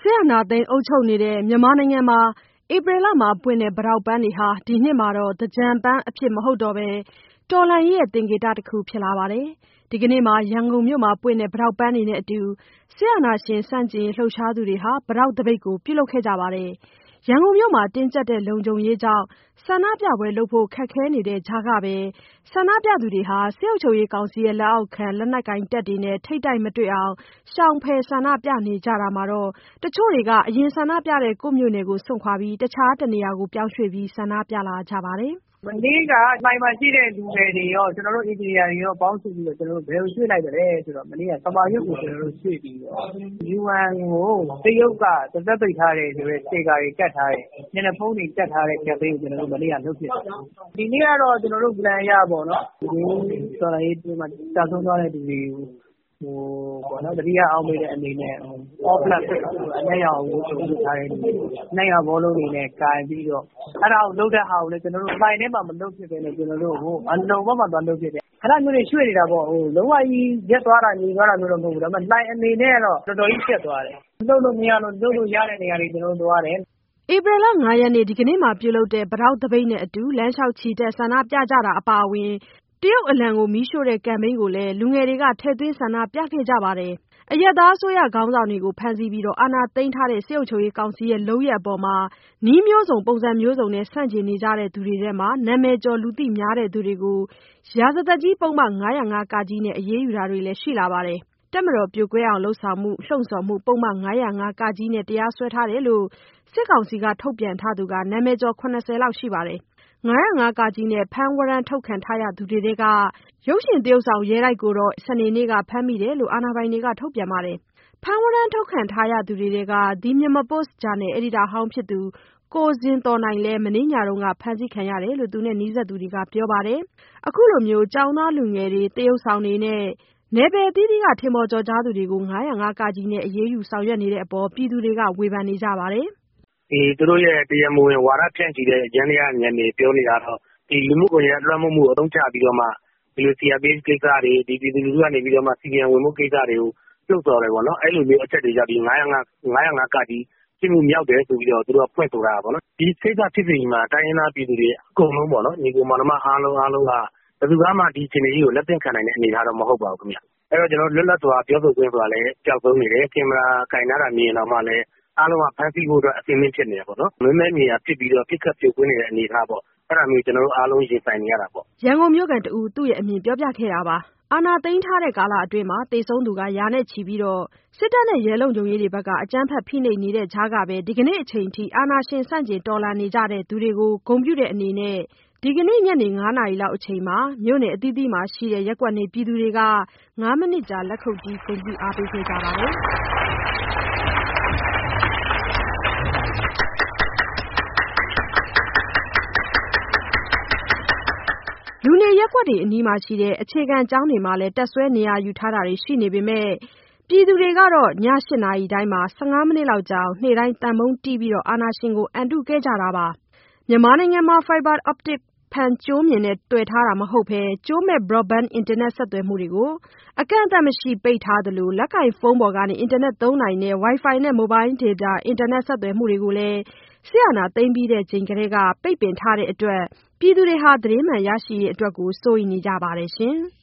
စစ်အာဏာသိမ်းအုပ်ချုပ်နေတဲ့မြန်မာနိုင်ငံမှာဧပြီလမှာပွင့်တဲ့ပိတောက်ပန်းတွေဟာဒီနှစ်မှာတော့သင်္ကြန်ပန်းအဖြစ်မဟုတ်တော့ဘဲတော်လှန်ရေးရဲ့သင်္ကေတတစ်ခုဖြစ်လာပါတယ်။ဒီကနေ့မှာရန်ကုန်မြို့မှာပွင့်တဲ့ပိတောက်ပန်းတွေနဲ့အတူစစ်အာဏာရှင်ဆန့်ကျင်ရေးလှုပ်ရှားသူတွေဟာပိတောက်သပိတ်ကိုပြုလုပ်ခဲ့ကြပါတယ်။ရန်ကုန်မြို့မှာတင်းကျပ်တဲ့လုံခြုံရေးကြောင့်ဆန္ဒပြပွဲလုပ်ဖို့ခက်ခဲနေတဲ့ကြားကပဲဆန္ဒပြသူတွေဟာစစ်ကောင်စီရဲ့လက်အောက်ခံလက်နက်ကိုင်တပ်တွေနဲ့ထိပ်တိုက်မတွေ့အောင်ရှောင်ဖယ်ဆန္ဒပြနေကြတာမှာတချို့တွေကအရင်ဆန္ဒပြတဲ့ကိုယ့်မြို့နယ်ကိုစွန့်ခွာပြီးတခြားတနေရာကိုပြောင်းရွှေ့ပြီးဆန္ဒပြလာကြပါတယ်။မနေ့ကလှိုင်မှာရှိတဲ့လူငယ်တွေရောကျွန်တော်တို့အင်ဂျင်နီယာတွေရောပေါင်းစုပြီးတော့ကျွန်တော်တို့ဘယ်ကိုရွှေ့လိုက်ကြလဲဆိုတော့မနေ့ကကမာရွတ်ကိုကျွန်တော်တို့ရွှေ့ပြီးတော့ UN ကိုတရုတ်ကသက်ပိတ်ထားတယ်ဆိုတော့စတေကာတွေကတ်ထားတယ်ညနေဖုန်းတွေတက်ထားတဲ့ကမ်ပိန်းကိုကျွန်တော်တို့မနေ့ကလုပ်ဖြစ်တယ်ဒီနေ့ကတော့ကျွန်တော်တို့ plan ရပါတော့ဒီတော်လိုင်းဒီမှာတာဆုံးသွားတဲ့လူတွေကိုပေါ့နော်တတိယအောင်မေးတဲ့အနေနဲ့ offline အနက်ရောင်ကိုထုတ်ထားတဲ့နေရာဘောလုံးတွေနဲ့ကာပြီးတော့အဲ့ဒါကိုလုပ်တဲ့ဟာကိုလည်းကျွန်တော်တို့ဖိုင်ထဲမှာမလုပ်ဖြစ်ပဲနဲ့ကျွန်တော်တို့အလုံးဘက်မှာသွားလုပ်ဖြစ်တယ်ခဏမျိုးတွေရွှေ့နေတာပေါ့လုံးဝကြီးရက်သွားတာညီသွားတာမျိုးတော့မဟုတ်ဘူးဒါပေမဲ့လိုင်အနေနဲ့ကတော့တော်တော်ကြီးဖြစ်သွားတယ်လုပ်လို့မရလို့လုပ်လို့ရတဲ့နေရာတွေကျွန်တော်တို့သွားတယ်ဧပြီလ 5 ရက်နေ့ဒီကနေ့မှာပြုလုပ်တဲ့ပိတောက်သပိတ်နဲ့အတူလမ်းလျှောက်ချီတက်ဆန္ဒပြကြတာအပါအဝင်တရုတ်အလံကိုမီးရှို့တဲ့ကမ်ပိန်းကိုလည်းလူငယ်တွေကထည့်သွင်းဆန္ဒပြခဲ့ကြပါတယ်။အရပ်သားအစိုးရခေါင်းဆောင်တွေကိုဖမ်းဆီးပြီးအာဏာသိမ်းထားတဲ့စစ်ကောင်စီရဲ့လုပ်ရပ်အပေါ်နည်းမျိုးစုံပုံစံမျိုးစုံနဲ့ဆန့်ကျင်နေကြသူတွေထဲမှာနာမည်ကျော်လူသိများသူတွေကိုရာဇသတ်ကြီးပုဒ်မ ၅၀၅-ကနဲ့အရေးယူတာတွေလည်းရှိလာပါတယ်။တပ်မတော်ပြိုကွဲအောင်လုပ်ဆောင်မှုလှုံ့ဆော်မှုပုဒ်မ ၅၀၅-ကနဲ့တရားစွဲထားတယ်လို့စစ်ကောင်စီကထုတ်ပြန်ထားသူနာမည်ကျော် 70 လောက်ရှိပါတယ်။ ၅၀၅-ကနဲ့ဖမ်းဝရမ်းထုတ်ခံထားရသူတွေထဲကရုပ်ရှင်သရုပ်ဆောင်ရဲတိုက်ကိုတော့စနေနေ့ကဖမ်းမိတယ်လို့အာဏာပိုင်တွေကထုတ်ပြန်ပါတယ်။ဖမ်းဝရမ်းထုတ်ခံထားရသူတွေထဲက The Myanmar Post ဂျာနယ်အယ်ဒီတာဟောင်းဖြစ်သူကိုဇင်သော်နိုင်လည်းမနေ့ညကဖမ်းဆီးခံရတယ်လို့သူနဲ့နီးစပ်သူတွေကပြောပါတယ်။အခုလိုကျောင်းသားလူငယ်တွေသရုပ်ဆောင်တွေနဲ့နယ်ပယ်အသီးသီးကထင်ပေါ်ကျော်ကြားသူတွေကို ၅၀၅-ကနဲ့အရေးယူဆောင်ရွက်နေတဲ့အပေါ်ပြည်သူတွေကဝေဖန်နေကြပါတယ်။သူတို့ရဲ့တရားမဝင်ဝါဒဖြန့်ချီတဲ့ရန်တရားဉာဏ်တွေပြောနေတာတော့ဒီလူမှုကွန်ရက်လွှမ်းမိုးမှုအသုံးချပြီးတော့မှဒီလို CRPH ကိစ္စတွေဒီပြည်သူလူထုကနေပြီးတော့မှ CDM ဝင်မှုကိစ္စတွေကိုလှုပ်ဆော်တယ်ပေါ့နော်အဲ့လိုမျိုးအချက်တွေကြောင့်ဒီ905ကပြည်မှုမြောက်တယ်ဆိုပြီးတော့သူတို့ကဖွင့်ဆိုတာပေါ့နော်ဒီကိစ္စဖြစ်ပြီးမှတိုင်းရင်းသားပြည်သူတွေအကုန်လုံးပေါ့နော်ညီကိုမောင်နှမအားလုံးကဘယ်သူမှဒီအခြေအနေကြီးကိုလက်သင့်ခံနိုင်တဲ့အနေအထားတော့မဟုတ်ပါဘူးခင်ဗျအဲ့တော့ကျွန်တော်လွတ်လပ်စွာပြောဆိုခွင့်ဆိုတာလည်းကြောက်ဆုံးနေတယ်ကင်မရာကင်ထားတာမြင်တော့မှလည်းအားလုံးကဖမ်းဆီးဖို့အတွက်အဆင်သင့်ဖြစ်နေတယ်ပေါ့နော်မင်းမဲမြေယာဖြစ်ပြီးတော့ပြစ်ခတ်ပြုတ်ကွင်းနေတဲ့အနေအထားပေါ့အဲ့ဒါမျိုးကျွန်တော်တို့အားလုံးရင်ဆိုင်နေရတာပေါ့ရန်ကုန်မြို့ကန်တဦးသူ့ရဲ့အမြင်ပြောပြခဲ့တာပါအာဏာသိမ်းထားတဲ့ကာလအတွင်းသေဆုံးသူရာနဲ့ချီပြီးစစ်တပ်နဲ့ရဲလုံခြုံရေးတွေဘက်ကအကြမ်းဖက်ဖိနှိပ်နေတဲ့ကြားကပဲဒီကနေ့အချိန်ထိအာဏာရှင်ဆန့်ကျင်တော်လှန်နေကြတဲ့သူတွေကိုဂုဏ်ပြုတဲ့အနေနဲ့ဒီကနေ့ညနေ 5 နာရီလောက်အချိန်မှာမြို့နယ်အသီးသီးမှာရှိတဲ့ရပ်ကွက်နေပြည်သူတွေက5 မိနစ်ကြာလက်ခုပ်တီးဂုဏ်ပြုအားပေးခဲ့ကြပါတယ်။လူနေရပ်ကွက်တွေအနီးရှိတဲ့အခြေခံကျောင်းတွေမှာလည်းတပ်စွဲနေရာယူထားတာတွေရှိနေပေမဲ့ပြည်သူတွေကတော့ည 8 နာရီတိုင်း15 မိနစ်လောက်ကြာအောင်နေ့တိုင်းသံပုံးတီးပြီးအာဏာရှင်ကိုအံတုခဲ့ကြတာပါမြန်မာနိုင်ငံမှာ Fiber Optic ဖန်ကြိုးမျှင်နဲ့သွယ်ထားတာမဟုတ်ဘဲကြိုးမဲ့ Broadband အင်တာနက်ဆက်သွယ်မှုတွေကိုအကန့်အသတ်မရှိပိတ်ထားသလိုလက်ကိုင်ဖုန်းပေါ်ကနေအင်တာနက်သုံးနိုင်တဲ့ Wi-Fi နဲ့ Mobile Data အင်တာနက်ဆက်သွယ်မှုတွေကိုလည်းစစ်အာဏာသိမ်းပြီးချိန်ကတည်းကပိတ်ပင်ထားတဲ့အတွက်ပြည်သူတွေသတင်းမှန်ရရှိရေးအတွက်စိုးရိမ်နေကြပါတယ်ရှင်။